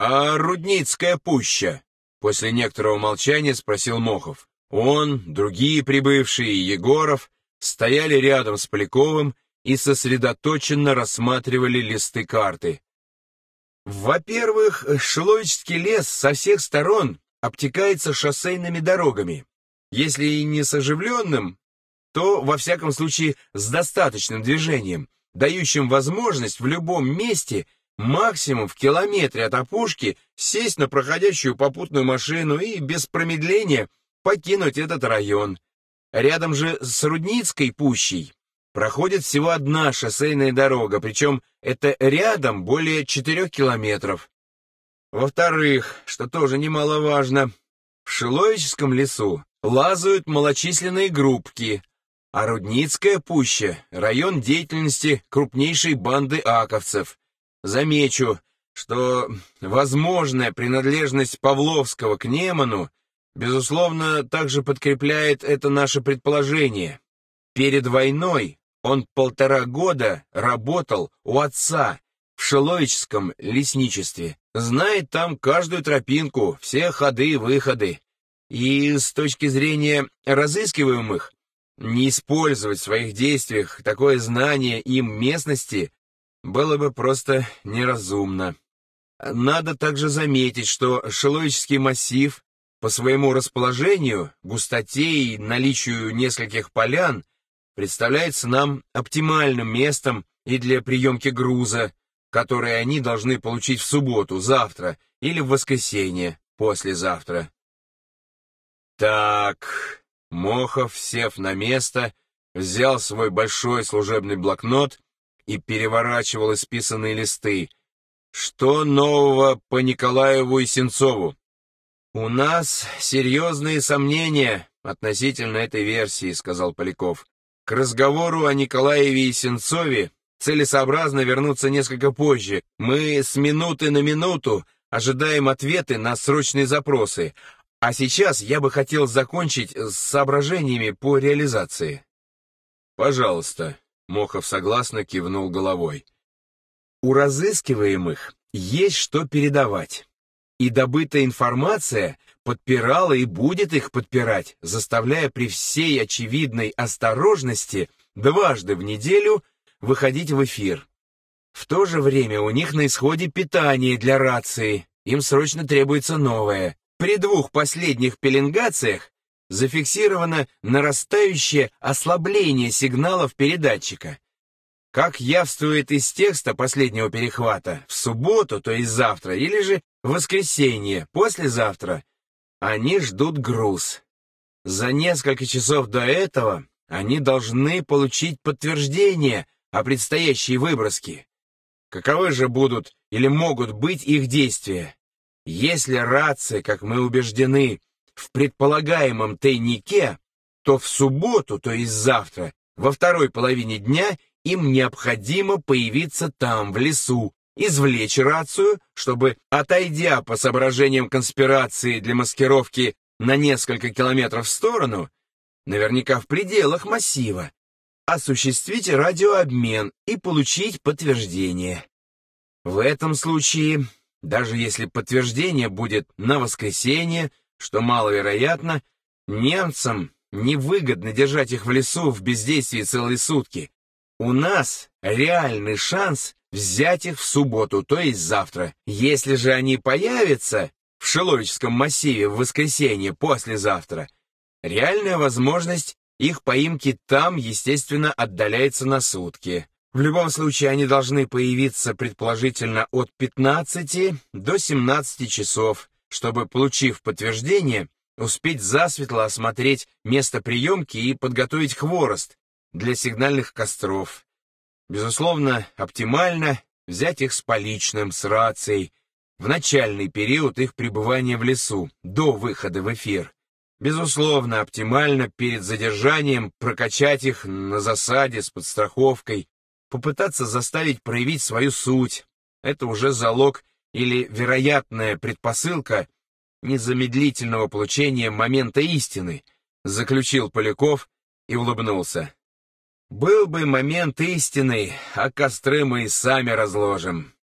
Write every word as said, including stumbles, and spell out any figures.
«А Рудницкая пуща?» — после некоторого молчания спросил Мохов. Он, другие прибывшие и Егоров стояли рядом с Поляковым и сосредоточенно рассматривали листы карты. Во-первых, Шиловический лес со всех сторон обтекается шоссейными дорогами. Если и не с оживленным, то, во всяком случае, с достаточным движением, дающим возможность в любом месте максимум в километре от опушки сесть на проходящую попутную машину и без промедления покинуть этот район. Рядом же с Рудницкой пущей проходит всего одна шоссейная дорога, причем это рядом более четырех километров. Во-вторых, что тоже немаловажно, в Шиловическом лесу лазают малочисленные группки, а Рудницкая пуща — район деятельности крупнейшей банды аковцев. Замечу, что возможная принадлежность Павловского к Неману, безусловно, также подкрепляет это наше предположение. Перед войной он полтора года работал у отца в Шиловическом лесничестве, знает там каждую тропинку, все ходы и выходы. И с точки зрения разыскиваемых, не использовать в своих действиях такое знание им местности было бы просто неразумно. Надо также заметить, что Шиловический массив по своему расположению, густоте и наличию нескольких полян представляется нам оптимальным местом и для приемки груза, который они должны получить в субботу, завтра или в воскресенье, послезавтра. Так, Мохов, сев на место, взял свой большой служебный блокнот и переворачивал исписанные листы. Что нового по Николаеву и Сенцову? У нас серьезные сомнения относительно этой версии, сказал Поляков. К разговору о Николаеве и Сенцове целесообразно вернуться несколько позже. Мы с минуты на минуту ожидаем ответы на срочные запросы, а сейчас я бы хотел закончить с соображениями по реализации. Пожалуйста, Мохов согласно кивнул головой. У разыскиваемых есть что передавать, и добытая информация подпирала и будет их подпирать, заставляя при всей очевидной осторожности дважды в неделю выходить в эфир. В то же время у них на исходе питание для рации, им срочно требуется новое. При двух последних пеленгациях зафиксировано нарастающее ослабление сигналов передатчика. Как явствует из текста последнего перехвата, в субботу, то есть завтра, или же в воскресенье, послезавтра, они ждут груз. За несколько часов до этого они должны получить подтверждение о предстоящей выброске. Каковы же будут или могут быть их действия? Если рация, как мы убеждены, в предполагаемом тайнике, то в субботу, то есть завтра, во второй половине дня им необходимо появиться там, в лесу, извлечь рацию, чтобы, отойдя по соображениям конспирации для маскировки на несколько километров в сторону, наверняка в пределах массива, осуществить радиообмен и получить подтверждение. В этом случае, даже если подтверждение будет на воскресенье, что маловероятно, немцам невыгодно держать их в лесу в бездействии целые сутки. У нас реальный шанс взять их в субботу, то есть завтра. Если же они появятся в Шиловическом массиве в воскресенье послезавтра, реальная возможность их поимки там, естественно, отдаляется на сутки. В любом случае, они должны появиться предположительно от пятнадцати до семнадцати часов, чтобы, получив подтверждение, успеть засветло осмотреть место приемки и подготовить хворост для сигнальных костров. Безусловно, оптимально взять их с поличным, с рацией, в начальный период их пребывания в лесу, до выхода в эфир. Безусловно, оптимально перед задержанием прокачать их на засаде с подстраховкой, попытаться заставить проявить свою суть. Это уже залог или вероятная предпосылка незамедлительного получения момента истины, заключил Поляков и улыбнулся. Был бы момент истины, а костры мы и сами разложим.